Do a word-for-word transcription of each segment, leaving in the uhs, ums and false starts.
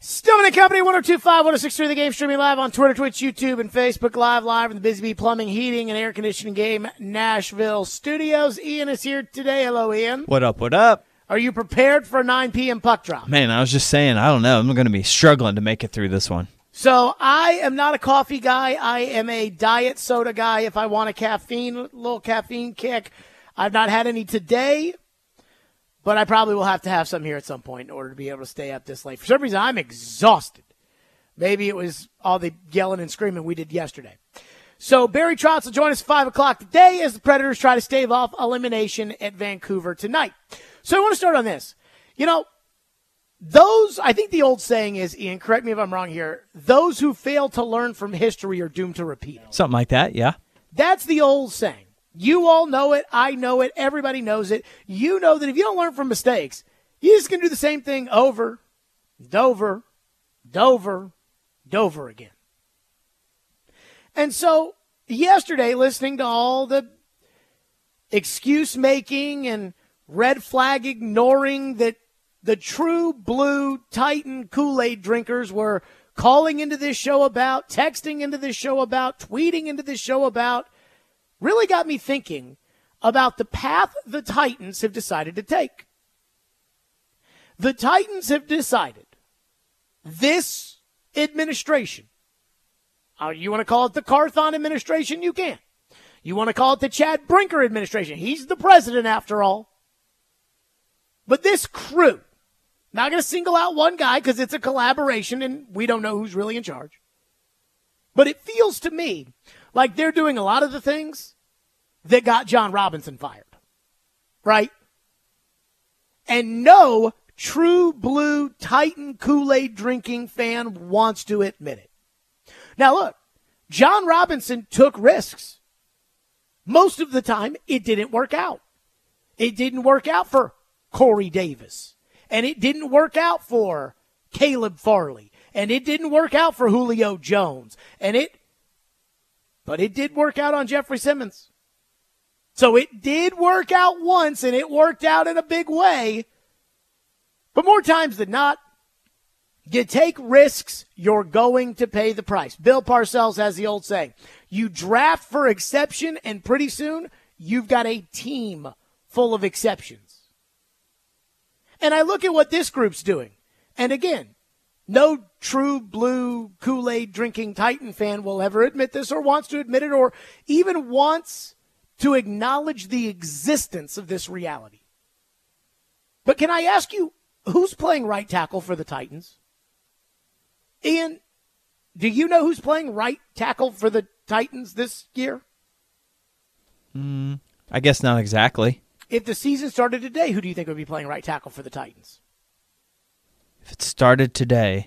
Stillman and Company, one oh two point five, one oh six point three The Game, streaming live on Twitter, Twitch, YouTube, and Facebook Live, live in the Busy Bee Plumbing, Heating, and Air Conditioning Game Nashville studios. Ian is here today. Hello, Ian. What up, what up? Are you prepared for a nine p.m. puck drop? Man, I was just saying, I don't know. I'm going to be struggling to make it through this one. So I am not a coffee guy. I am a diet soda guy if I want a caffeine, little caffeine kick. I've not had any today, but I probably will have to have some here at some point in order to be able to stay up this late. For some reason, I'm exhausted. Maybe it was all the yelling and screaming we did yesterday. So Barry Trotz will join us at five o'clock today as the Predators try to stave off elimination at Vancouver tonight. So I want to start on this. You know, those, I think the old saying is, Ian, correct me if I'm wrong here, those who fail to learn from history are doomed to repeat it. Something like that, yeah. That's the old saying. You all know it. I know it. Everybody knows it. You know that if you don't learn from mistakes, you're just going to do the same thing over, Dover, Dover, Dover again. And so yesterday, listening to all the excuse making and red flag ignoring that the true blue Titan Kool-Aid drinkers were calling into this show about, texting into this show about, tweeting into this show about, really got me thinking about the path the Titans have decided to take. The Titans have decided this administration, uh, you want to call it the Carthon administration, you can. You want to call it the Chad Brinker administration. He's the president after all. But this crew, not going to single out one guy because it's a collaboration and we don't know who's really in charge. But it feels to me like they're doing a lot of the things that got John Robinson fired, right? And no true blue Titan Kool-Aid drinking fan wants to admit it. Now look, John Robinson took risks. Most of the time, it didn't work out. It didn't work out for Corey Davis. And it didn't work out for Caleb Farley. And it didn't work out for Julio Jones. And it, but it did work out on Jeffrey Simmons. So it did work out once, and it worked out in a big way. But more times than not, you take risks, you're going to pay the price. Bill Parcells has the old saying, you draft for exception, and pretty soon you've got a team full of exceptions. And I look at what this group's doing. And again, no true blue Kool-Aid drinking Titan fan will ever admit this or wants to admit it or even wants to acknowledge the existence of this reality. But can I ask you, who's playing right tackle for the Titans? Ian, do you know who's playing right tackle for the Titans this year? Mm, I guess not exactly. If the season started today, who do you think would be playing right tackle for the Titans? If it started today,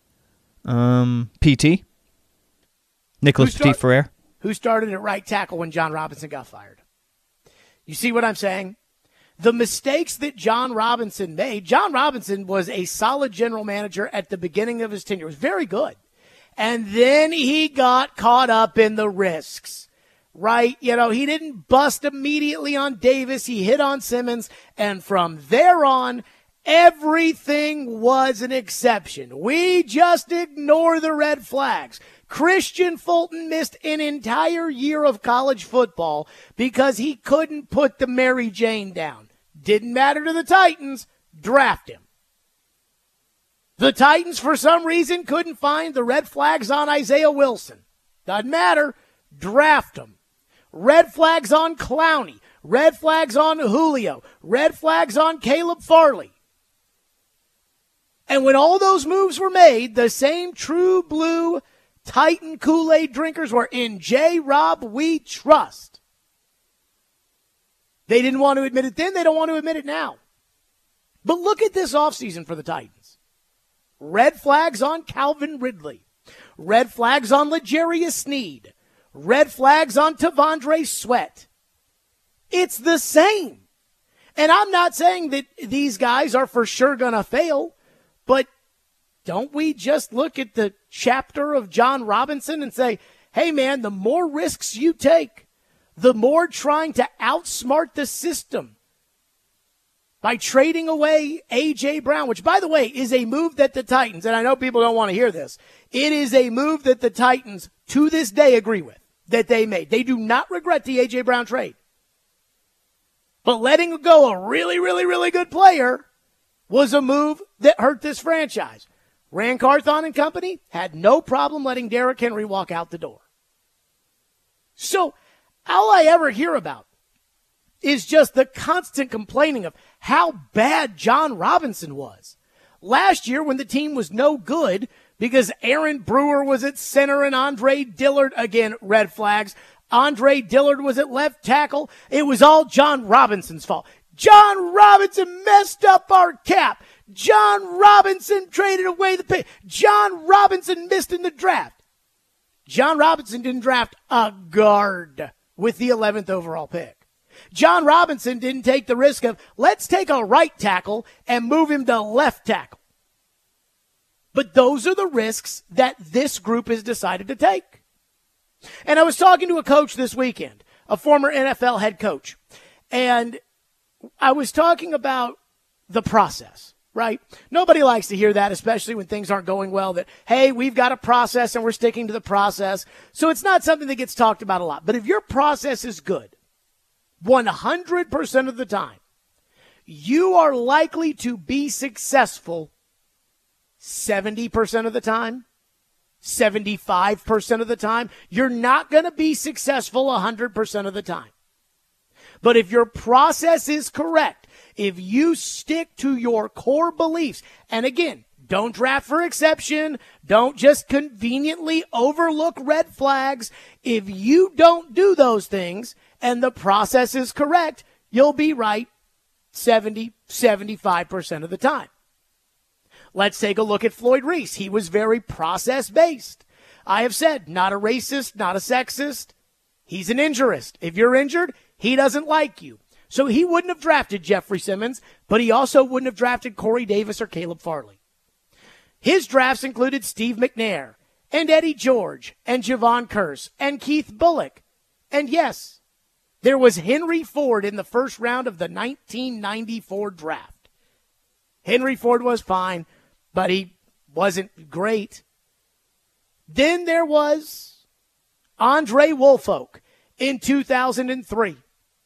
um, P T, Nicholas Petit Frere. Who started at right tackle when John Robinson got fired? You see what I'm saying? The mistakes that John Robinson made, John Robinson was a solid general manager at the beginning of his tenure. He was very good. And then he got caught up in the risks, right? You know, he didn't bust immediately on Davis. He hit on Simmons. And from there on, everything was an exception. We just ignore the red flags. Christian Fulton missed an entire year of college football because he couldn't put the Mary Jane down. Didn't matter to the Titans. Draft him. The Titans, for some reason, couldn't find the red flags on Isaiah Wilson. Doesn't matter. Draft him. Red flags on Clowney. Red flags on Julio. Red flags on Caleb Farley. And when all those moves were made, the same true blue Titan Kool-Aid drinkers were in J-Rob we trust. They didn't want to admit it then. They don't want to admit it now. But look at this offseason for the Titans. Red flags on Calvin Ridley. Red flags on L'Jarius Sneed. Red flags on T'Vondre Sweat. It's the same. And I'm not saying that these guys are for sure going to fail, but don't we just look at the chapter of John Robinson and say, hey, man, the more risks you take, the more trying to outsmart the system by trading away A J. Brown, which, by the way, is a move that the Titans, and I know people don't want to hear this, it is a move that the Titans to this day agree with, that they made. They do not regret the A J. Brown trade. But letting go a really, really, really good player was a move that hurt this franchise. Ran Carthon and company had no problem letting Derrick Henry walk out the door. So all I ever hear about is just the constant complaining of how bad John Robinson was. Last year when the team was no good because Aaron Brewer was at center and Andre Dillard, again, red flags, Andre Dillard was at left tackle. It was all John Robinson's fault. John Robinson messed up our cap. John Robinson traded away the pick. John Robinson missed in the draft. John Robinson didn't draft a guard with the eleventh overall pick. John Robinson didn't take the risk of, let's take a right tackle and move him to left tackle. But those are the risks that this group has decided to take. And I was talking to a coach this weekend, a former N F L head coach, and I was talking about the process, right? Nobody likes to hear that, especially when things aren't going well, that, hey, we've got a process and we're sticking to the process. So it's not something that gets talked about a lot. But if your process is good, one hundred percent of the time, you are likely to be successful seventy percent of the time, seventy-five percent of the time. You're not going to be successful one hundred percent of the time. But if your process is correct, if you stick to your core beliefs, and again, don't draft for exception, don't just conveniently overlook red flags. If you don't do those things and the process is correct, you'll be right seventy, seventy-five percent of the time. Let's take a look at Floyd Reese. He was very process-based. I have said, not a racist, not a sexist. He's an injurist. If you're injured, he doesn't like you. So he wouldn't have drafted Jeffrey Simmons, but he also wouldn't have drafted Corey Davis or Caleb Farley. His drafts included Steve McNair and Eddie George and Javon Curse and Keith Bullock. And yes, there was Henry Ford in the first round of the nineteen ninety-four draft. Henry Ford was fine, but he wasn't great. Then there was Andre Woolfolk in two thousand three.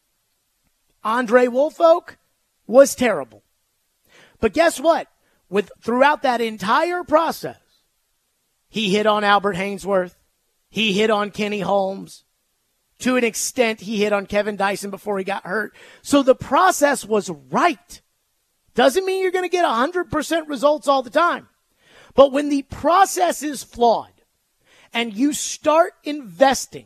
Andre Woolfolk was terrible. But guess what? With throughout that entire process, he hit on Albert Hainsworth. He hit on Kenny Holmes. To an extent, he hit on Kevin Dyson before he got hurt. So the process was right. Doesn't mean you're going to get one hundred percent results all the time. But when the process is flawed and you start investing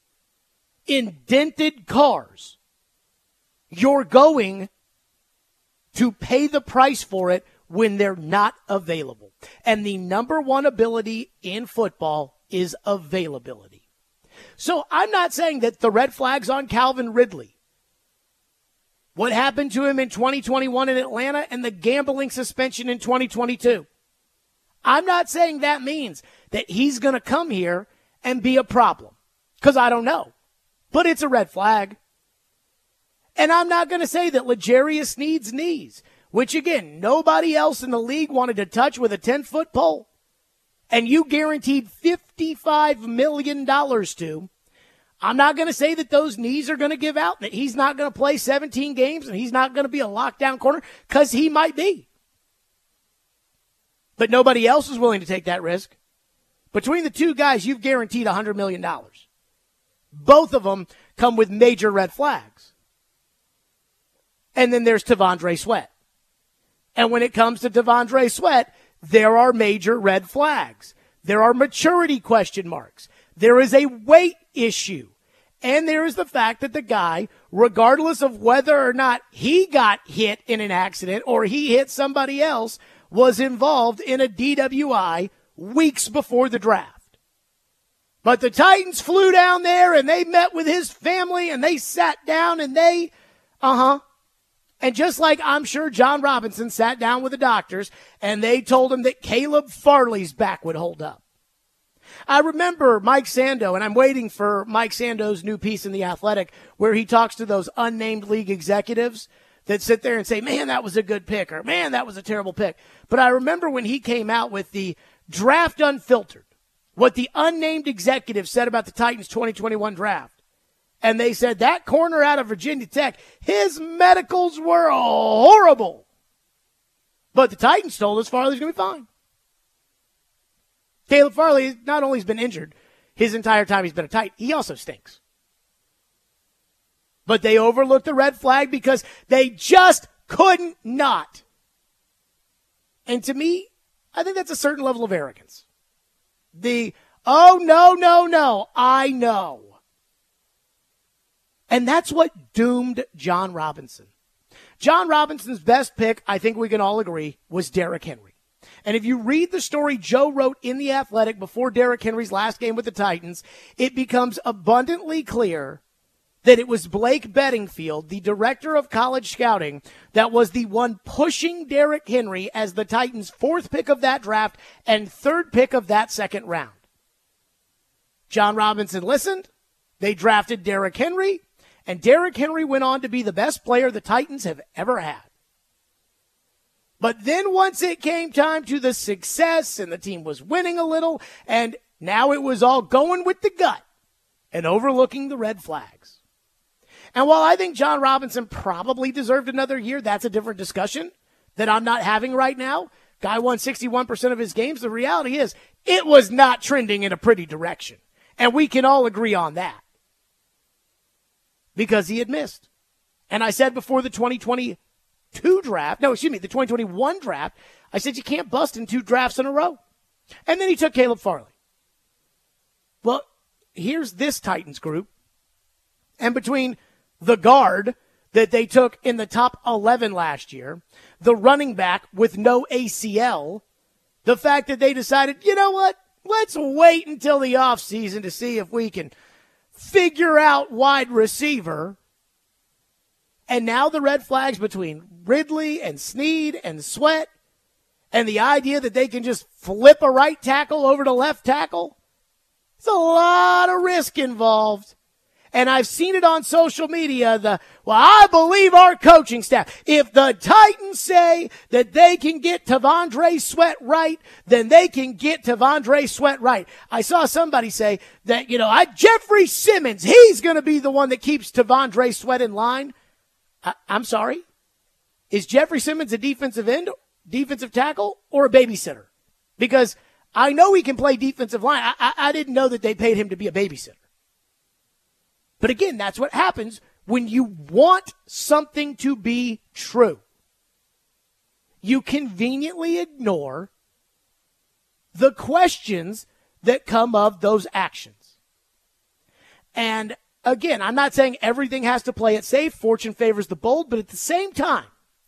in dented cars, you're going to pay the price for it when they're not available. And the number one ability in football is availability. So I'm not saying that the red flags on Calvin Ridley, what happened to him in twenty twenty-one in Atlanta, and the gambling suspension in twenty twenty-two. I'm not saying that means that he's going to come here and be a problem, because I don't know. But it's a red flag. And I'm not going to say that L'Jarius needs knees, which, again, nobody else in the league wanted to touch with a ten-foot pole. And you guaranteed fifty-five million dollars to. I'm not going to say that those knees are going to give out, that he's not going to play seventeen games and he's not going to be a lockdown corner, because he might be. But nobody else is willing to take that risk. Between the two guys, you've guaranteed one hundred million dollars. Both of them come with major red flags. And then there's T'Vondre Sweat. And when it comes to T'Vondre Sweat, there are major red flags. There are maturity question marks. There is a weight issue. And there is the fact that the guy, regardless of whether or not he got hit in an accident or he hit somebody else, was involved in a D W I weeks before the draft. But the Titans flew down there and they met with his family and they sat down and they, uh-huh. And just like I'm sure John Robinson sat down with the doctors and they told him that Caleb Farley's back would hold up. I remember Mike Sando, and I'm waiting for Mike Sando's new piece in The Athletic where he talks to those unnamed league executives that sit there and say, man, that was a good pick, or man, that was a terrible pick. But I remember when he came out with the draft unfiltered, what the unnamed executive said about the Titans twenty twenty-one draft. And they said that corner out of Virginia Tech, his medicals were horrible. But the Titans told us Farley's going to be fine. Caleb Farley not only has been injured his entire time he's been a Titan, he also stinks. But they overlooked the red flag because they just couldn't not. And to me, I think that's a certain level of arrogance. The, oh, no, no, no, I know. And that's what doomed John Robinson. John Robinson's best pick, I think we can all agree, was Derrick Henry. And if you read the story Joe wrote in The Athletic before Derrick Henry's last game with the Titans, it becomes abundantly clear that it was Blake Bedingfield, the director of college scouting, that was the one pushing Derrick Henry as the Titans' fourth pick of that draft and third pick of that second round. John Robinson listened. They drafted Derrick Henry, and Derrick Henry went on to be the best player the Titans have ever had. But then once it came time to the success and the team was winning a little, and now it was all going with the gut and overlooking the red flags. And while I think John Robinson probably deserved another year, that's a different discussion that I'm not having right now. Guy won sixty-one percent of his games. The reality is it was not trending in a pretty direction. And we can all agree on that. Because he had missed. And I said before the twenty twenty-two draft, no, excuse me, the twenty twenty-one draft, I said you can't bust in two drafts in a row. And then he took Caleb Farley. Well, here's this Titans group. And between the guard that they took in the top eleven last year, the running back with no A C L, the fact that they decided, you know what, let's wait until the offseason to see if we can figure out wide receiver. And now the red flags between Ridley and Snead and Sweat and the idea that they can just flip a right tackle over to left tackle. It's a lot of risk involved. And I've seen it on social media, the, well, I believe our coaching staff. If the Titans say that they can get T'Vondre Sweat right, then they can get T'Vondre Sweat right. I saw somebody say that, you know, I, Jeffrey Simmons, he's going to be the one that keeps T'Vondre Sweat in line. I, I'm sorry. Is Jeffrey Simmons a defensive end, defensive tackle, or a babysitter? Because I know he can play defensive line. I, I, I didn't know that they paid him to be a babysitter. But again, that's what happens when you want something to be true. You conveniently ignore the questions that come of those actions. And again, I'm not saying everything has to play it safe. Fortune favors the bold. But at the same time,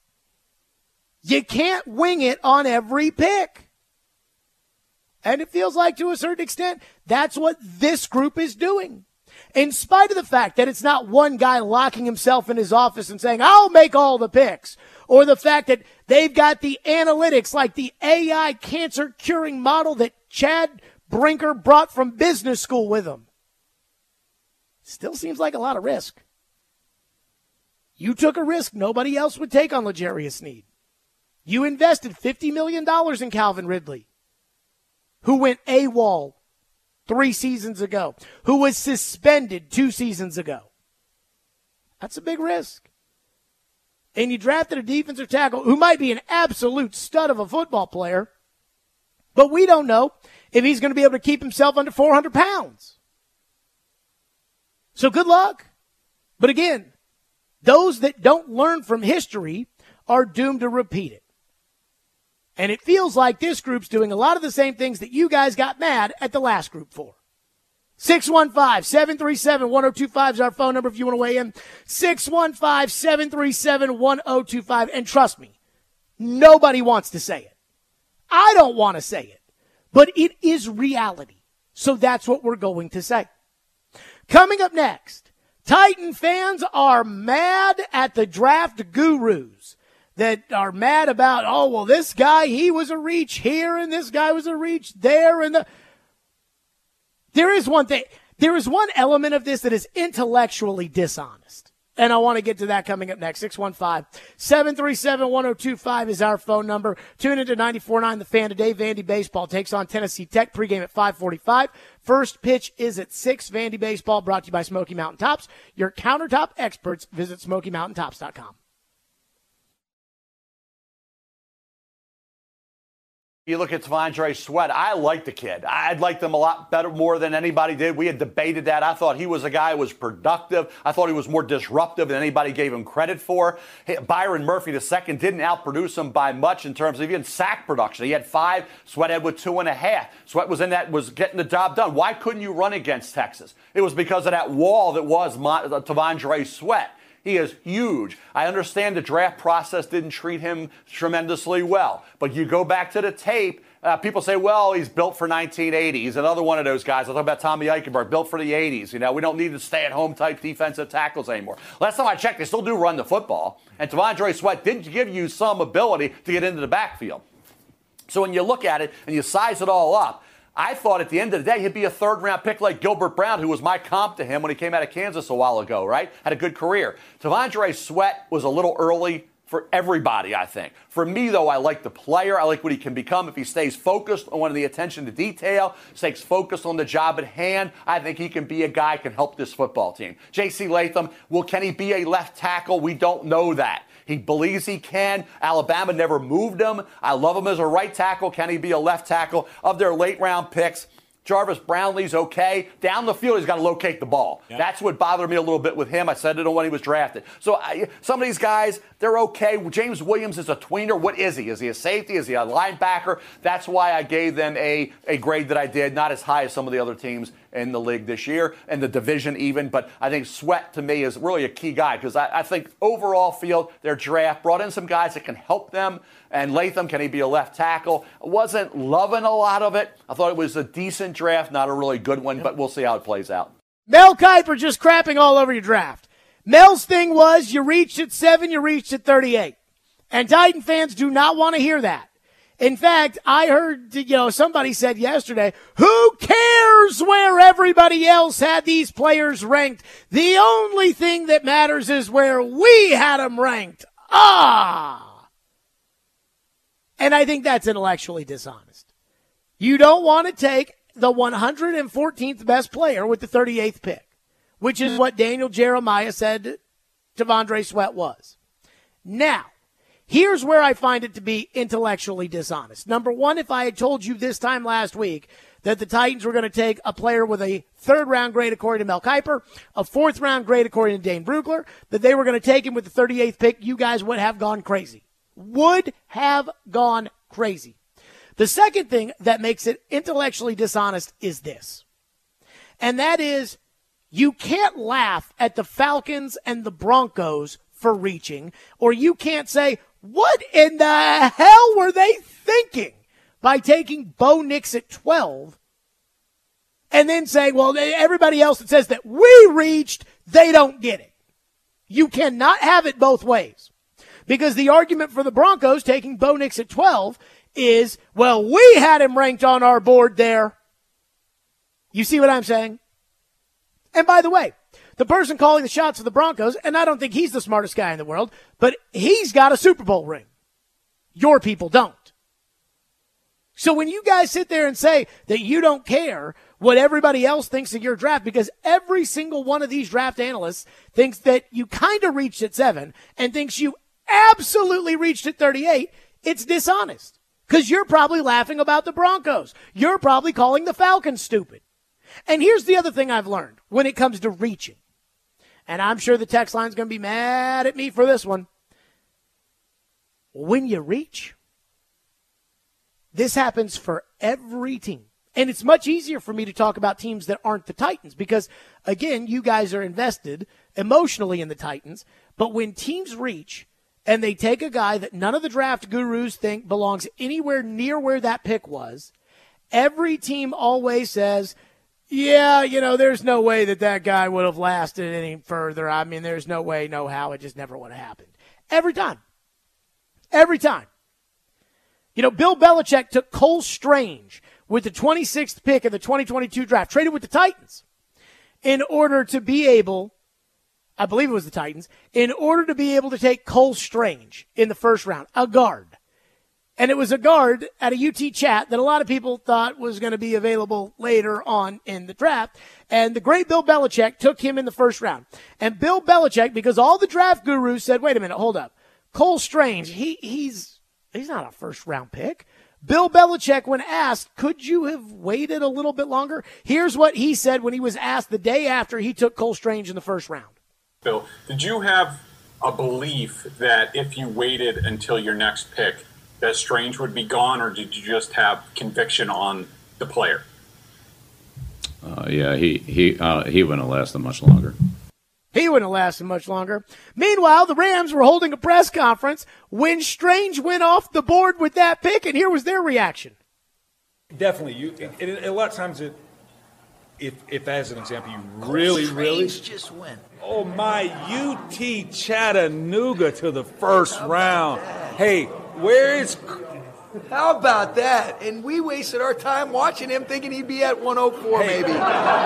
you can't wing it on every pick. And it feels like to a certain extent, that's what this group is doing. In spite of the fact that it's not one guy locking himself in his office and saying, I'll make all the picks, or the fact that they've got the analytics like the A I cancer curing model that Chad Brinker brought from business school with him. Still seems like a lot of risk. You took a risk nobody else would take on L'Jarius Sneed. You invested fifty million dollars in Calvin Ridley, who went AWOL three seasons ago, who was suspended two seasons ago. That's a big risk. And you drafted a defensive tackle who might be an absolute stud of a football player, but we don't know if he's going to be able to keep himself under four hundred pounds. So good luck. But again, those that don't learn from history are doomed to repeat it. And it feels like this group's doing a lot of the same things that you guys got mad at the last group for. six one five, seven three seven, one oh two five is our phone number if you want to weigh in. six one five, seven three seven, one oh two five. And trust me, nobody wants to say it. I don't want to say it. But it is reality. So that's what we're going to say. Coming up next, Titan fans are mad at the draft gurus that are mad about, oh, well, this guy, he was a reach here, and this guy was a reach there. And the... There is one thing. There is one element of this that is intellectually dishonest. And I want to get to that coming up next. six one five, seven three seven, one oh two five is our phone number. Tune into ninety-four point nine The Fan today. Vandy Baseball takes on Tennessee Tech. Pregame at five forty-five. First pitch is at six. Vandy Baseball brought to you by Smoky Mountain Tops. Your countertop experts. Visit smoky mountain tops dot com. You look at T'Vondre Sweat. I like the kid. I'd like them a lot better, more than anybody did. We had debated that. I thought he was a guy who was productive. I thought he was more disruptive than anybody gave him credit for. Hey, Byron Murphy the second didn't outproduce him by much in terms of even sack production. He had five. Sweat had with two and a half. Sweat was in that, was getting the job done. Why couldn't you run against Texas? It was because of that wall that was T'Vondre Sweat. He is huge. I understand the draft process didn't treat him tremendously well. But you go back to the tape, uh, people say, well, he's built for nineteen eighty. He's another one of those guys. I talk about Tommy Eichenberg, built for the eighties. You know, we don't need to stay-at-home type defensive tackles anymore. Last time I checked, they still do run the football. And T'Vondre Sweat did give you some ability to get into the backfield. So when you look at it and you size it all up, I thought at the end of the day he'd be a third-round pick like Gilbert Brown, who was my comp to him when he came out of Kansas a while ago, right? Had a good career. T'Vondre Sweat was a little early for everybody, I think. For me, though, I like the player. I like what he can become if he stays focused on the attention to detail, stays focused on the job at hand. I think he can be a guy who can help this football team. J C Latham, well, can he be a left tackle? We don't know that. He believes he can. Alabama never moved him. I love him as a right tackle. Can he be a left tackle? Of their late-round picks, Jarvis Brownlee's okay. Down the field, he's got to locate the ball. Yep. That's what bothered me a little bit with him. I said it on when he was drafted. So I, some of these guys, they're okay. James Williams is a tweener. What is he? Is he a safety? Is he a linebacker? That's why I gave them a, a grade that I did, not as high as some of the other teams in the league this year, and the division even. But I think Sweat, to me, is really a key guy because I, I think overall field, their draft brought in some guys that can help them. And Latham, can he be a left tackle? I wasn't loving a lot of it. I thought it was a decent draft, not a really good one, but we'll see how it plays out. Mel Kiper just crapping all over your draft. Mel's thing was you reached at seven, you reached at thirty-eight. And Titan fans do not want to hear that. In fact, I heard, you know, somebody said yesterday, who cares where everybody else had these players ranked? The only thing that matters is where we had them ranked. Ah! And I think that's intellectually dishonest. You don't want to take the one hundred fourteenth best player with the thirty-eighth pick, which is what Daniel Jeremiah said T'Vondre Sweat was. Now, here's where I find it to be intellectually dishonest. Number one, if I had told you this time last week that the Titans were going to take a player with a third-round grade according to Mel Kiper, a fourth-round grade according to Dane Brugler, that they were going to take him with the thirty-eighth pick, you guys would have gone crazy. Would have gone crazy. The second thing that makes it intellectually dishonest is this, and that is you can't laugh at the Falcons and the Broncos for reaching, or you can't say, what in the hell were they thinking by taking Bo Nix at twelve and then saying, well, everybody else that says that we reached, they don't get it. You cannot have it both ways. Because the argument for the Broncos taking Bo Nix at twelve is, well, we had him ranked on our board there. You see what I'm saying? And by the way, the person calling the shots for the Broncos, and I don't think he's the smartest guy in the world, but he's got a Super Bowl ring. Your people don't. So when you guys sit there and say that you don't care what everybody else thinks of your draft, because every single one of these draft analysts thinks that you kind of reached at seven and thinks you absolutely reached at thirty-eight, it's dishonest. Because you're probably laughing about the Broncos. You're probably calling the Falcons stupid. And here's the other thing I've learned when it comes to reaching. And I'm sure the text line's going to be mad at me for this one. When you reach, this happens for every team. And it's much easier for me to talk about teams that aren't the Titans because, again, you guys are invested emotionally in the Titans. But when teams reach and they take a guy that none of the draft gurus think belongs anywhere near where that pick was, every team always says, yeah, you know, there's no way that that guy would have lasted any further. I mean, there's no way, no how. It just never would have happened. Every time. Every time. You know, Bill Belichick took Cole Strange with the twenty-sixth pick of the twenty twenty-two draft, traded with the Titans, in order to be able I believe it was the Titans, in order to be able to take Cole Strange in the first round, a guard. And it was a guard at a U T chat that a lot of people thought was going to be available later on in the draft. And the great Bill Belichick took him in the first round. And Bill Belichick, because all the draft gurus said, wait a minute, hold up. Cole Strange, he he's he's not a first round pick. Bill Belichick, when asked, could you have waited a little bit longer? Here's what he said when he was asked the day after he took Cole Strange in the first round. Bill, did you have a belief that if you waited until your next pick, that Strange would be gone, or did you just have conviction on the player? Uh, yeah, he he uh, he wouldn't have lasted much longer. He wouldn't have lasted much longer. Meanwhile, the Rams were holding a press conference when Strange went off the board with that pick, and here was their reaction. Definitely, you. It, it, a lot of times, it, if if as an example, you really, really just went. Oh my, U T Chattanooga to the first round. Hey, where is? How about that? And we wasted our time watching him, thinking he'd be at one oh four, hey. maybe.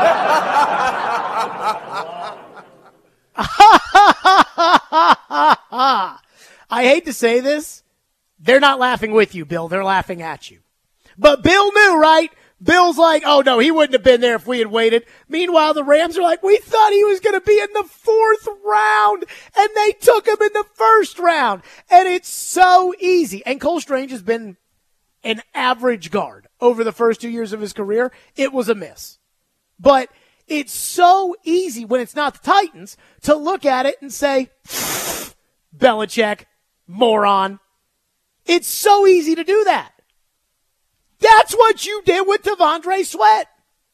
I hate to say this. They're not laughing with you, Bill. They're laughing at you. But Bill knew, right? Bill's like, oh, no, he wouldn't have been there if we had waited. Meanwhile, the Rams are like, we thought he was going to be in the fourth round, and they took him in the first round. And it's so easy. And Cole Strange has been an average guard over the first two years of his career. It was a miss. But it's so easy when it's not the Titans to look at it and say, Belichick, moron. It's so easy to do that. That's what you did with T'Vondre Sweat.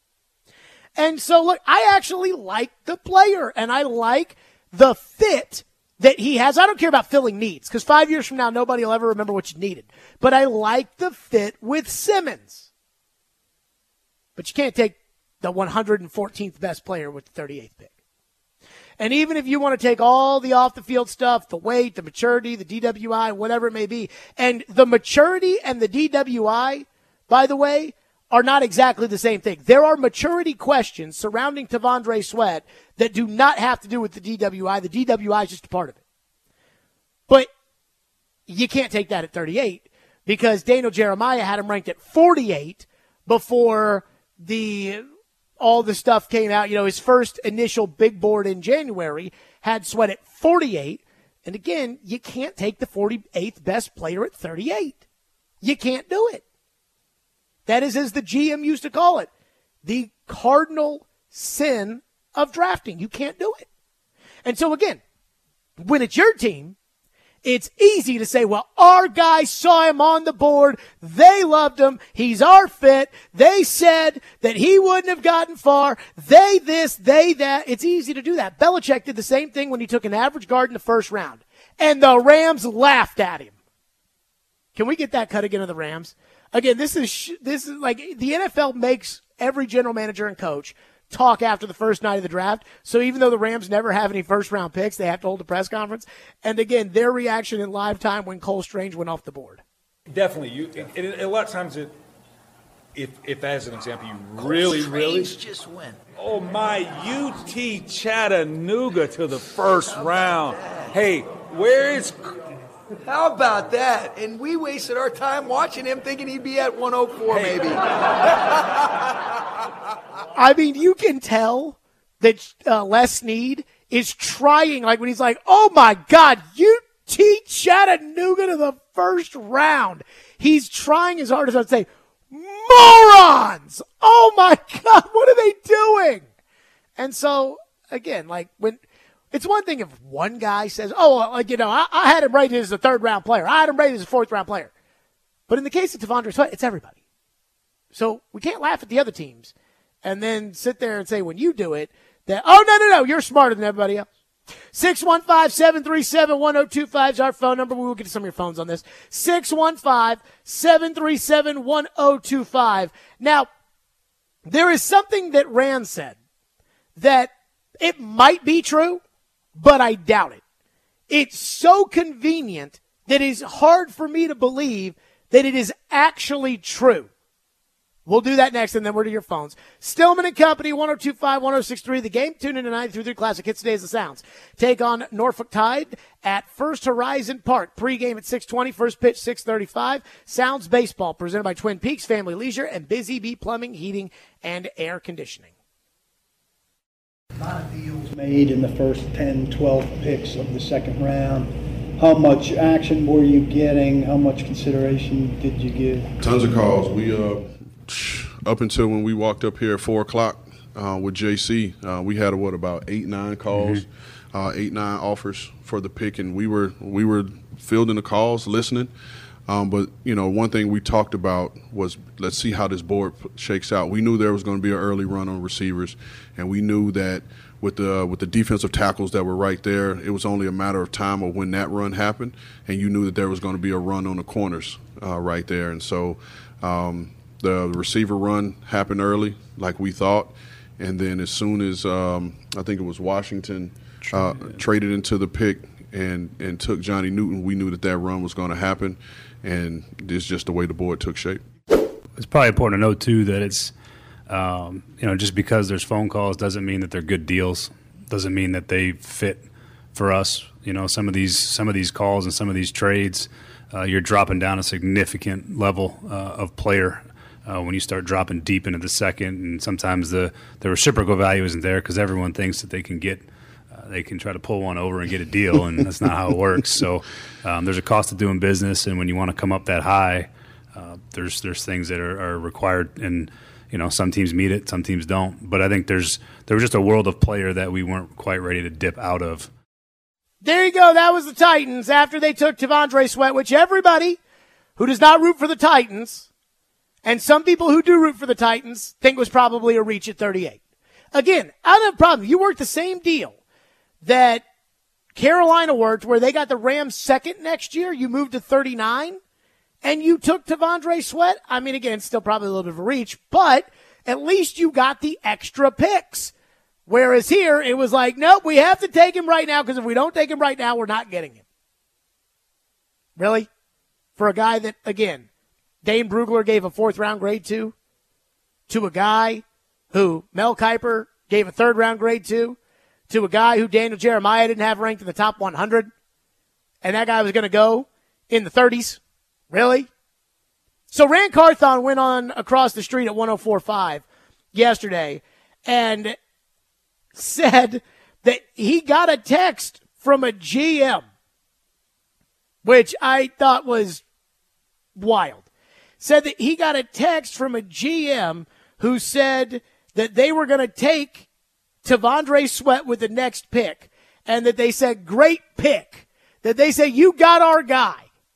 And so, look, I actually like the player, and I like the fit that he has. I don't care about filling needs, because five years from now, nobody will ever remember what you needed. But I like the fit with Simmons. But you can't take the one hundred fourteenth best player with the thirty-eighth pick. And even if you want to take all the off-the-field stuff, the weight, the maturity, the D W I, whatever it may be, and the maturity and the D W I, by the way, are not exactly the same thing. There are maturity questions surrounding T'Vondre Sweat that do not have to do with the D W I. The D W I is just a part of it. But you can't take that at thirty-eight because Daniel Jeremiah had him ranked at forty-eight before the all the stuff came out. You know, his first initial big board in January had Sweat at forty-eight. And again, you can't take the forty-eighth best player at thirty-eight. You can't do it. That is, as the G M used to call it, the cardinal sin of drafting. You can't do it. And so, again, when it's your team, it's easy to say, well, our guys saw him on the board. They loved him. He's our fit. They said that he wouldn't have gotten far. They this, they that. It's easy to do that. Belichick did the same thing when he took an average guard in the first round. And the Rams laughed at him. Can we get that cut again of the Rams? Again, this is this is like the N F L makes every general manager and coach talk after the first night of the draft. So even though the Rams never have any first-round picks, they have to hold a press conference. And, again, their reaction in live time when Cole Strange went off the board. Definitely. You. It, it, a lot of times, it, if if as an example, you really, really. just went. Oh, my, U T Chattanooga to the first round. Hey, where is... How about that? And we wasted our time watching him, thinking he'd be at one oh four, hey. maybe. I mean, you can tell that uh, Les Snead is trying, like when he's like, oh, my God, U T Chattanooga to the first round. He's trying his hardest to say, morons! Oh, my God, what are they doing? And so, again, like when – it's one thing if one guy says, oh, like, you know, I, I had him rated as a third-round player. I had him rated as a fourth-round player. But in the case of T'Vondre Sweat, it's everybody. So we can't laugh at the other teams and then sit there and say when you do it that, oh, no, no, no, you're smarter than everybody else. six one five, seven three seven, one oh two five is our phone number. We will get to some of your phones on this. six one five, seven three seven, one oh two five. Now, there is something that Rand said that it might be true, but I doubt it. It's so convenient that it's hard for me to believe that it is actually true. We'll do that next, and then we're to your phones. Stillman and Company, one oh two point five, one oh six point three. The Game. Tune in to ninety-three point three Classic Hits. Today's the Sounds. Take on Norfolk Tide at First Horizon Park. Pre-game at six twenty. First pitch, six thirty-five. Sounds Baseball, presented by Twin Peaks Family Leisure and Busy Bee Plumbing, Heating, and Air Conditioning. A lot of deals made in the first ten, twelve picks of the second round. How much action were you getting? How much consideration did you give? Tons of calls. We uh, up until when we walked up here at four o'clock uh, with J C, uh, we had what about eight, nine calls, mm-hmm. uh, eight, nine offers for the pick, and we were we were fielding the calls, listening. Um, but you know, one thing we talked about was let's see how this board shakes out. We knew there was going to be an early run on receivers, and we knew that with the with the defensive tackles that were right there, it was only a matter of time of when that run happened, and you knew that there was going to be a run on the corners uh, right there. And so um, the receiver run happened early, like we thought, and then as soon as um, I think it was Washington uh, traded into the pick and and took Johnny Newton, we knew that that run was going to happen, and it's just the way the board took shape. It's probably important to note too that it's. Um, you know, just because there's phone calls doesn't mean that they're good deals. Doesn't mean that they fit for us. You know, some of these some of these calls and some of these trades, uh, you're dropping down a significant level uh, of player uh, when you start dropping deep into the second, and sometimes the, the reciprocal value isn't there because everyone thinks that they can get uh, they can try to pull one over and get a deal, and that's not how it works. So um, there's a cost of doing business, and when you want to come up that high, uh, there's there's things that are, are required. And you know, some teams meet it, some teams don't. But I think there's there was just a world of player that we weren't quite ready to dip out of. There you go. That was the Titans after they took T'Vondre Sweat, which everybody who does not root for the Titans, and some people who do root for the Titans, think was probably a reach at thirty-eight. Again, I don't have a problem. You worked the same deal that Carolina worked where they got the Rams second next year. You moved to thirty-nine. And you took T'Vondre Sweat. I mean, again, still probably a little bit of a reach, but at least you got the extra picks. Whereas here, it was like, nope, we have to take him right now because if we don't take him right now, we're not getting him. Really? For a guy that, again, Dane Brugler gave a fourth-round grade to, to a guy who Mel Kiper gave a third-round grade to, to a guy who Daniel Jeremiah didn't have ranked in the top one hundred, and that guy was going to go in the thirties. Really? So Rand Carthon went on across the street at one oh four point five yesterday and said that he got a text from a G M, which I thought was wild. Said that he got a text from a G M who said that they were going to take T'Vondre Sweat with the next pick, and that they said, great pick. That they say, you got our guy.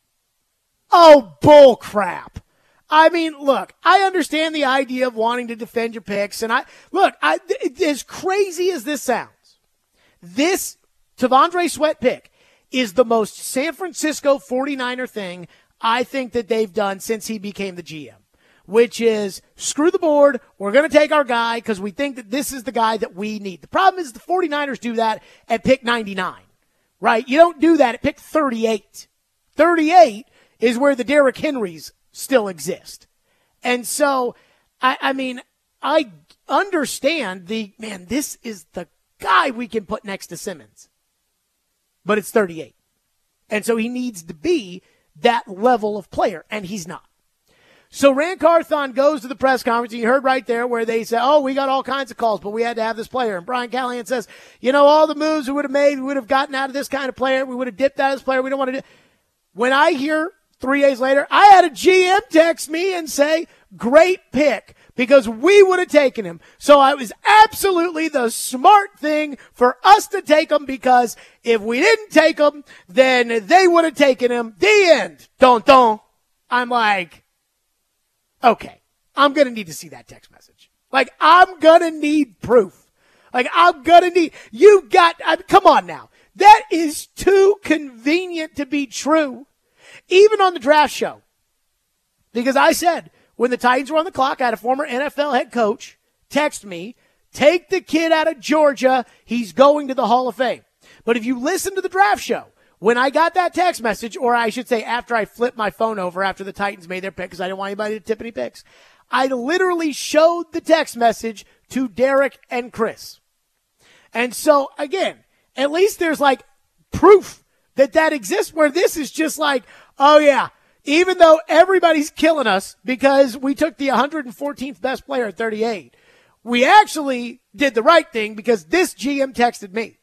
Oh, bull crap. I mean, look, I understand the idea of wanting to defend your picks. And I, look, I, as crazy as this sounds, this T'Vondre Sweat pick is the most San Francisco forty-niner thing I think that they've done since he became the G M, which is screw the board. We're going to take our guy because we think that this is the guy that we need. The problem is the forty-niners do that at pick ninety-nine, right? You don't do that at pick thirty-eight. thirty-eight is where the Derrick Henrys still exist. And so, I, I mean, I understand the, man, this is the guy we can put next to Simmons. But it's thirty-eight. And so he needs to be that level of player, and he's not. So Rand Carthon goes to the press conference, and you heard right there where they say, oh, we got all kinds of calls, but we had to have this player. And Brian Callahan says, you know, all the moves we would have made, we would have gotten out of this kind of player. We would have dipped out of this player. We don't want to do. When I hear three days later, I had a G M text me and say, great pick, because we would have taken him. So it was absolutely the smart thing for us to take him, because if we didn't take him, then they would have taken him. The end. Dun dun. I'm like, okay, I'm going to need to see that text message. Like, I'm going to need proof. Like, I'm going to need, you got, I mean, come on now. That is too convenient to be true. Even on the draft show. Because I said, when the Titans were on the clock, I had a former N F L head coach text me, take the kid out of Georgia, he's going to the Hall of Fame. But if you listen to the draft show, when I got that text message, or I should say after I flipped my phone over after the Titans made their pick, because I didn't want anybody to tip any picks, I literally showed the text message to Derek and Chris. And so, again, at least there's like proof that that exists, where this is just like, oh, yeah, even though everybody's killing us because we took the one hundred fourteenth best player at thirty-eight, we actually did the right thing because this G M texted me.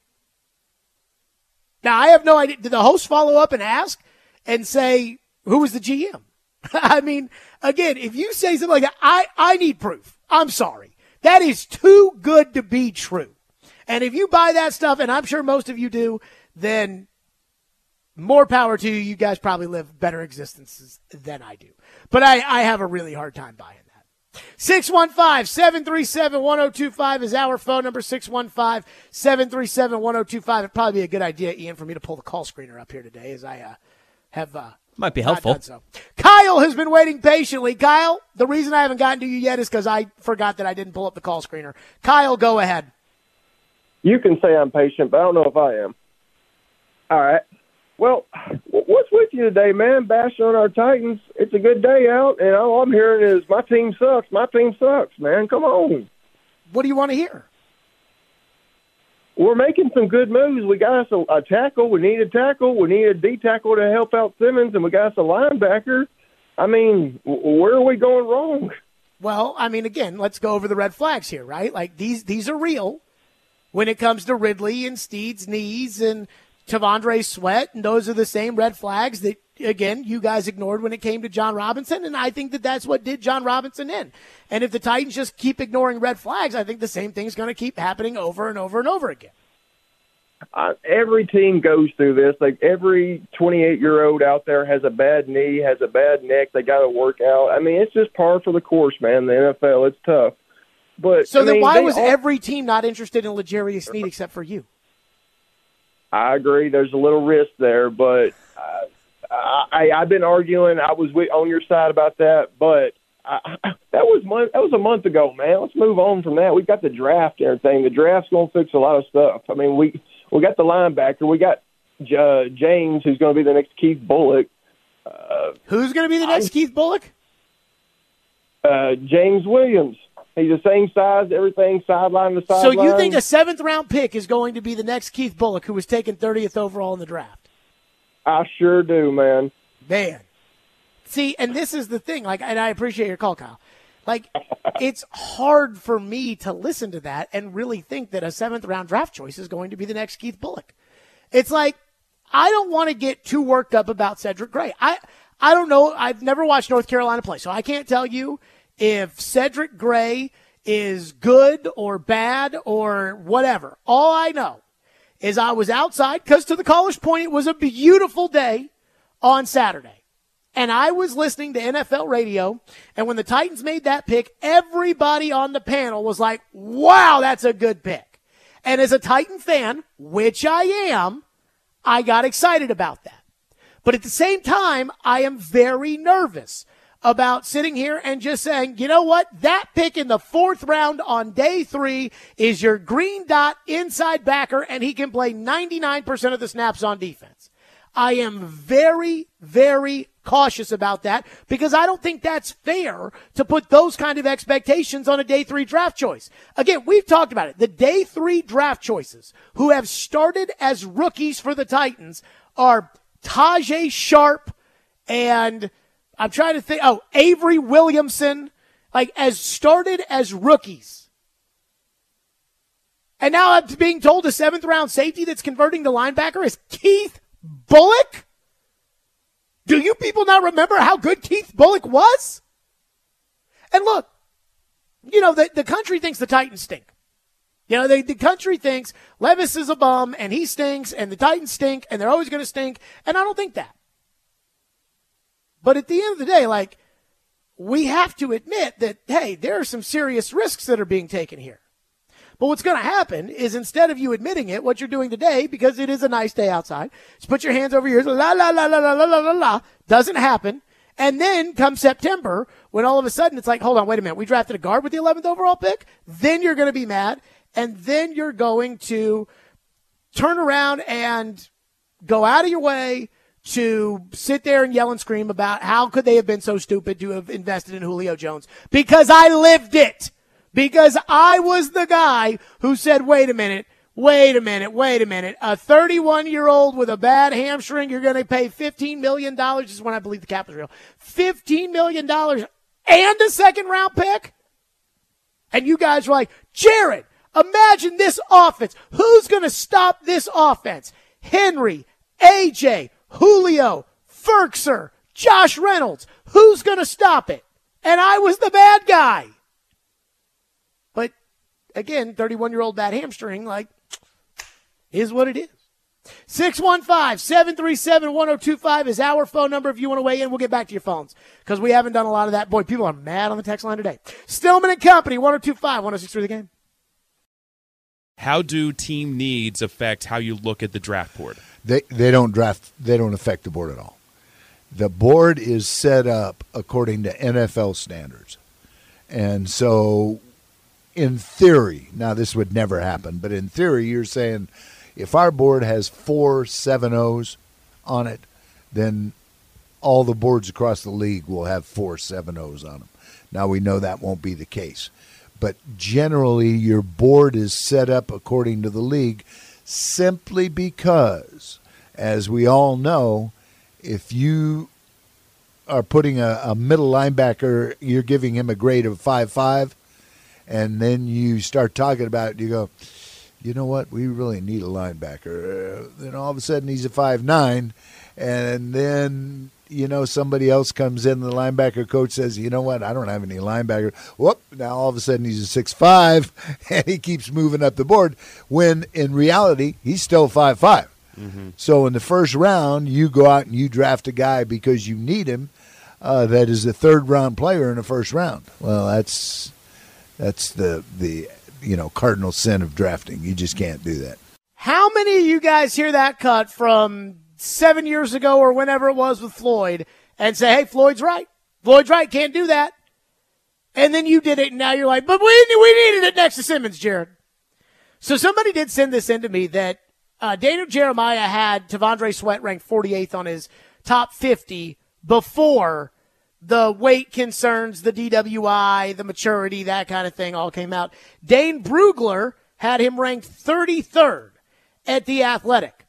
Now, I have no idea. Did the host follow up and ask and say, who was the G M? I mean, again, if you say something like that, I, I need proof. I'm sorry. That is too good to be true. And if you buy that stuff, and I'm sure most of you do, then more power to you. You guys probably live better existences than I do. But I, I have a really hard time buying that. six one five, seven three seven, one oh two five is our phone number, six one five, seven three seven, one oh two five. It'd probably be a good idea, Ian, for me to pull the call screener up here today as I uh, have uh, Might be helpful. so. Kyle has been waiting patiently. Kyle, the reason I haven't gotten to you yet is because I forgot that I didn't pull up the call screener. Kyle, go ahead. You can say I'm patient, but I don't know if I am. All right. Well, what's with you today, man? Bashing on our Titans. It's a good day out, and all I'm hearing is my team sucks. My team sucks, man. Come on. What do you want to hear? We're making some good moves. We got us a, a tackle. We need a tackle. We need a D tackle to help out Simmons, and we got us a linebacker. I mean, where are we going wrong? Well, I mean, again, let's go over the red flags here, right? Like, these these are real when it comes to Ridley and Steed's knees and Tavondre Sweat, and those are the same red flags that, again, you guys ignored when it came to John Robinson, and I think that that's what did John Robinson in. And if the Titans just keep ignoring red flags, I think the same thing's going to keep happening over and over and over again. Uh, every team goes through this. Like, every twenty-eight-year-old out there has a bad knee, has a bad neck. They got to work out. I mean, it's just par for the course, man. The N F L, it's tough. But so I then, mean, why was all- every team not interested in L'Jarius Sneed except for you? I agree. There's a little risk there, but uh, I, I've been arguing. I was with, on your side about that, but I, that was month, that was a month ago, man. Let's move on from that. We've got the draft and everything. The draft's going to fix a lot of stuff. I mean, we we got the linebacker. We got uh, James, who's going to be the next Keith Bullock. Uh, Who's going to be the next I, Keith Bullock? Uh, James Williams. He's the same size, everything, sideline to sideline. So you think a seventh-round pick is going to be the next Keith Bullock, who was taken thirtieth overall in the draft? I sure do, man. Man. See, and this is the thing, like, and I appreciate your call, Kyle. Like, it's hard for me to listen to that and really think that a seventh-round draft choice is going to be the next Keith Bullock. It's like, I don't want to get too worked up about Cedric Gray. I, I don't know. I've never watched North Carolina play, so I can't tell you if Cedric Gray is good or bad or whatever. All I know is I was outside because, to the caller's point, it was a beautiful day on Saturday. And I was listening to N F L radio, and when the Titans made that pick, everybody on the panel was like, wow, that's a good pick. And as a Titan fan, which I am, I got excited about that. But at the same time, I am very nervous about sitting here and just saying, you know what? That pick in the fourth round on day three is your green dot inside backer, and he can play ninety-nine percent of the snaps on defense. I am very, very cautious about that because I don't think that's fair to put those kind of expectations on a day three draft choice. Again, we've talked about it. The day three draft choices who have started as rookies for the Titans are Tajay Sharp and I'm trying to think. Oh, Avery Williamson, like, as started as rookies. And now I'm being told a seventh round safety that's converting to linebacker is Keith Bullock? Do you people not remember how good Keith Bullock was? And look, you know, the, the country thinks the Titans stink. You know, they, the country thinks Levis is a bum and he stinks and the Titans stink and they're always going to stink. And I don't think that. But at the end of the day, like, we have to admit that, hey, there are some serious risks that are being taken here. But what's going to happen is, instead of you admitting it, what you're doing today, because it is a nice day outside, is put your hands over your ears, la, la, la, la, la, la, la, la, la, doesn't happen. And then come September, when all of a sudden it's like, hold on, wait a minute, we drafted a guard with the eleventh overall pick? Then you're going to be mad, and then you're going to turn around and go out of your way to sit there and yell and scream about how could they have been so stupid to have invested in Julio Jones. Because I lived it. Because I was the guy who said, wait a minute, wait a minute, wait a minute. A thirty-one-year-old with a bad hamstring, you're going to pay fifteen million dollars. This is when I believe the cap was real. fifteen million dollars and a second-round pick? And you guys were like, Jared, imagine this offense. Who's going to stop this offense? Henry, A J, Julio, Ferkser, Josh Reynolds. Who's going to stop it? And I was the bad guy. But, again, thirty-one-year-old bad hamstring, like, is what it is. six one five, seven three seven, one oh two five is our phone number if you want to weigh in. We'll get back to your phones because we haven't done a lot of that. Boy, people are mad on the text line today. Stillman and Company, one oh two five, one oh six three The Game. How do team needs affect how you look at the draft board? They they don't draft. They don't affect the board at all. The board is set up according to N F L standards, and so in theory, now this would never happen, but in theory, you're saying if our board has four seven O's on it, then all the boards across the league will have four seven O's on them. Now we know that won't be the case, but generally your board is set up according to the league simply because, as we all know, if you are putting a, a middle linebacker, you're giving him a grade of five five, and then you start talking about it, you go, you know what, we really need a linebacker. Uh, then all of a sudden he's a five nine, and then, you know, somebody else comes in, the linebacker coach says, you know what, I don't have any linebacker. Whoop, now all of a sudden he's a six five, and he keeps moving up the board, when in reality he's still five five. Mm-hmm. So in the first round, you go out and you draft a guy because you need him uh, that is a third-round player in the first round. Well, that's that's the, the you know cardinal sin of drafting. You just can't do that. How many of you guys hear that cut from seven years ago or whenever it was with Floyd and say, hey, Floyd's right. Floyd's right. Can't do that. And then you did it, and now you're like, but we, we needed it next to Simmons, Jared. So somebody did send this in to me that Uh, Daniel Jeremiah had T'Vondre Sweat ranked forty-eighth on his top fifty before the weight concerns, the D W I, the maturity, that kind of thing all came out. Dane Brugler had him ranked thirty-third at The Athletic.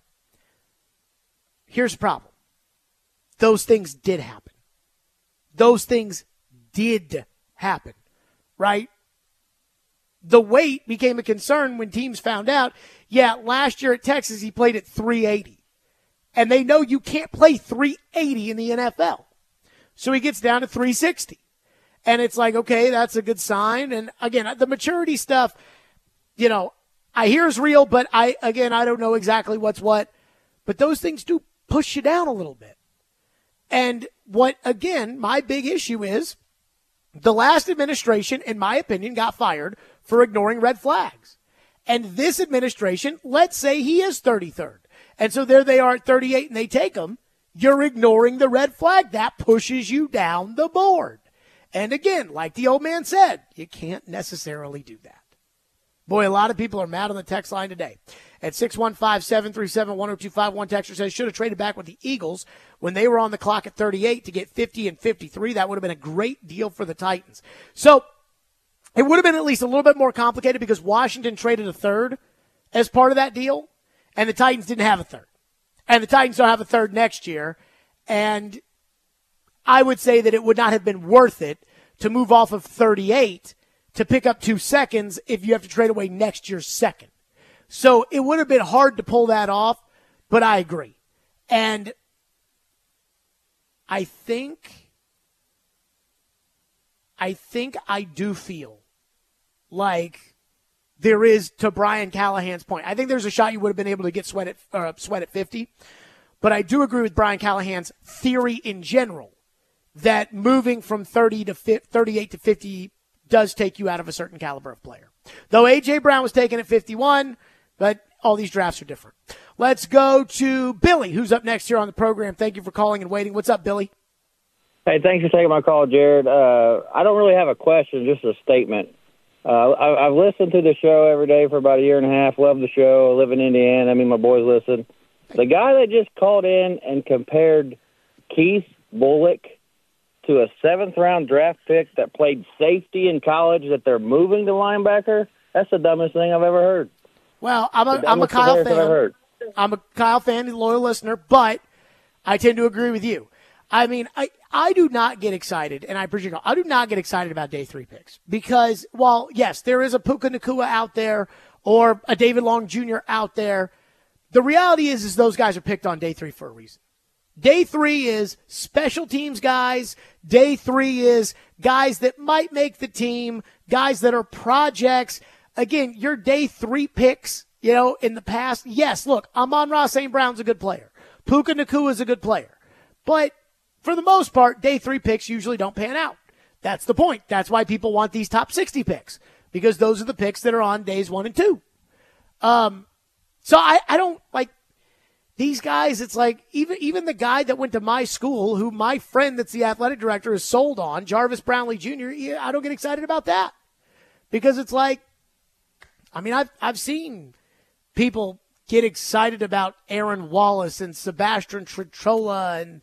Here's the problem. Those things did happen. Those things did happen, right? The weight became a concern when teams found out, yeah, last year at Texas he played at three eighty. And they know you can't play three eighty in the N F L. So he gets down to three sixty. And it's like, okay, that's a good sign. And again, the maturity stuff, you know, I hear is real, but I, again, I don't know exactly what's what. But those things do push you down a little bit. And what, again, my big issue is the last administration, in my opinion, got fired for ignoring red flags. And this administration, let's say he is thirty-third. And so there they are at thirty-eight and they take him. You're ignoring the red flag. That pushes you down the board. And again, like the old man said, you can't necessarily do that. Boy, a lot of people are mad on the text line today. At six one five, seven three seven, one oh two five, one texter says, should have traded back with the Eagles when they were on the clock at thirty-eight to get fifty and fifty-three. That would have been a great deal for the Titans. So it would have been at least a little bit more complicated because Washington traded a third as part of that deal, and the Titans didn't have a third. And the Titans don't have a third next year. And I would say that it would not have been worth it to move off of thirty-eight to pick up two seconds if you have to trade away next year's second. So it would have been hard to pull that off, but I agree. And I think, I think I do feel like there is, to Brian Callahan's point, I think there's a shot you would have been able to get Sweat at, uh, Sweat at fifty. But I do agree with Brian Callahan's theory in general that moving from thirty to thirty-eight to fifty does take you out of a certain caliber of player. Though A J. Brown was taken at fifty-one, but all these drafts are different. Let's go to Billy, who's up next here on the program. Thank you for calling and waiting. What's up, Billy? Hey, thanks for taking my call, Jared. Uh, I don't really have a question, just a statement. Uh, I, I've listened to the show every day for about a year and a half. Love the show. I live in Indiana. I mean, my boys listen. The guy that just called in and compared Keith Bulluck to a seventh-round draft pick that played safety in college that they're moving to linebacker, that's the dumbest thing I've ever heard. Well, I'm a, The I'm a dumbest Kyle comparison I've fan. heard. I'm a Kyle fan, a loyal listener, but I tend to agree with you. I mean, I, I do not get excited, and I appreciate it. I do not get excited about day three picks because, while, yes, there is a Puka Nacua out there or a David Long Junior out there, the reality is, is those guys are picked on day three for a reason. Day three is special teams guys. Day three is guys that might make the team, guys that are projects. Again, your day three picks, you know, in the past, yes, look, Amon-Ra Saint Brown's a good player. Puka Nacua is a good player. But for the most part, day three picks usually don't pan out. That's the point. That's why people want these top sixty picks, because those are the picks that are on days one and two. Um, so I, I don't like these guys. It's like even, even the guy that went to my school, who my friend that's the athletic director is sold on, Jarvis Brownlee Junior, yeah, I don't get excited about that because it's like, I mean, I've, I've seen people get excited about Aaron Wallace and Sebastian Tritrola and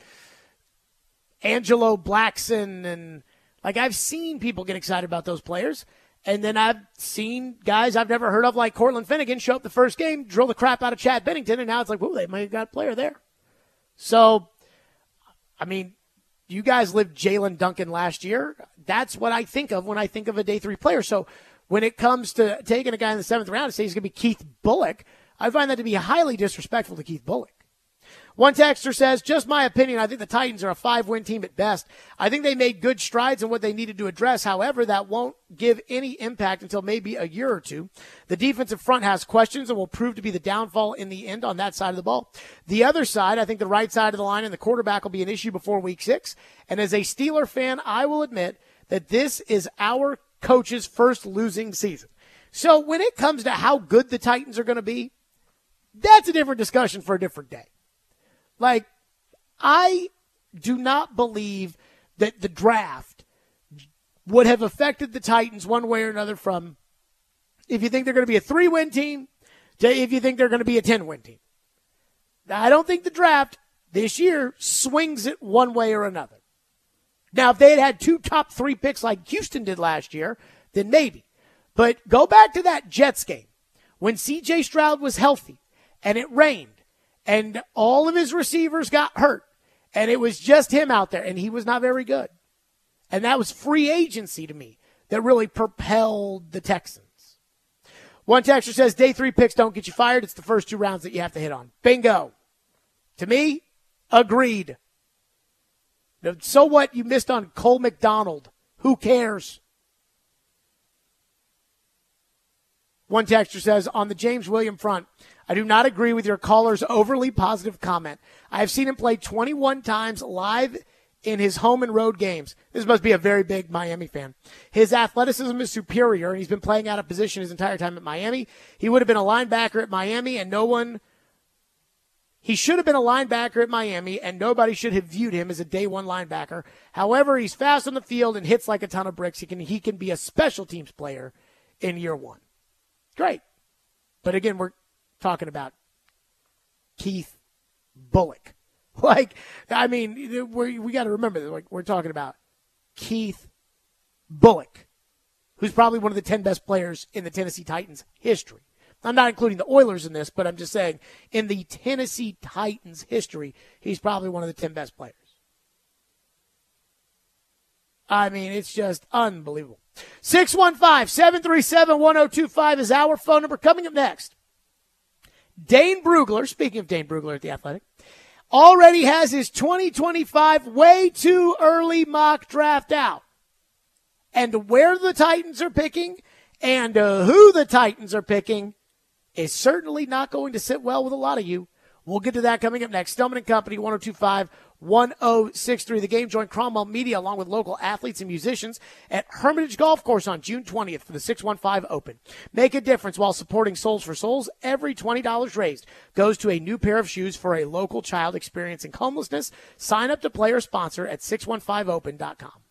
Angelo Blackson. And like, I've seen people get excited about those players. And then I've seen guys I've never heard of, like Cortland Finnegan, show up the first game, drill the crap out of Chad Bennington. And now it's like, whoa, they might have got a player there. So, I mean, you guys lived Jalen Duncan last year. That's what I think of when I think of a day three player. So when it comes to taking a guy in the seventh round and say he's going to be Keith Bulluck, I find that to be highly disrespectful to Keith Bulluck. One texter says, just my opinion, I think the Titans are a five-win team at best. I think they made good strides in what they needed to address. However, that won't give any impact until maybe a year or two. The defensive front has questions and will prove to be the downfall in the end on that side of the ball. The other side, I think the right side of the line and the quarterback will be an issue before week six. And as a Steeler fan, I will admit that this is our coach's first losing season. So when it comes to how good the Titans are going to be, that's a different discussion for a different day. Like, I do not believe that the draft would have affected the Titans one way or another from if you think they're going to be a three-win team to if you think they're going to be a ten-win team. I don't think the draft this year swings it one way or another. Now, if they had had two top three picks like Houston did last year, then maybe. But go back to that Jets game when C J Stroud was healthy and it rained. And all of his receivers got hurt. And it was just him out there. And he was not very good. And that was free agency to me that really propelled the Texans. One texter says, day three picks don't get you fired. It's the first two rounds that you have to hit on. Bingo. To me, agreed. So what you missed on Cole McDonald? Who cares? One texter says, on the James Williams front, I do not agree with your caller's overly positive comment. I have seen him play twenty-one times live in his home and road games. This must be a very big Miami fan. His athleticism is superior, and he's been playing out of position his entire time at Miami. He would have been a linebacker at Miami, and no one – he should have been a linebacker at Miami, and nobody should have viewed him as a day one linebacker. However, he's fast on the field and hits like a ton of bricks. He can he can be a special teams player in year one. Great. But again, we're talking about Keith Bulluck. Like, I mean, we we got to remember that, like, we're talking about Keith Bulluck, who's probably one of the ten best players in the Tennessee Titans history. I'm not including the Oilers in this, but I'm just saying in the Tennessee Titans history, he's probably one of the ten best players. I mean, it's just unbelievable. six one five, seven three seven, one oh two five is our phone number. Coming up next, Dane Brugler, speaking of Dane Brugler at The Athletic, already has his twenty twenty-five way too early mock draft out. And where the Titans are picking and uh, who the Titans are picking is certainly not going to sit well with a lot of you. We'll get to that coming up next. Stillman and Company, one oh two five, one oh six three. The game joined Cromwell Media along with local athletes and musicians at Hermitage Golf Course on June twentieth for the six one five Open. Make a difference while supporting Souls for Souls. Every twenty dollars raised goes to a new pair of shoes for a local child experiencing homelessness. Sign up to play or sponsor at six one five open dot com.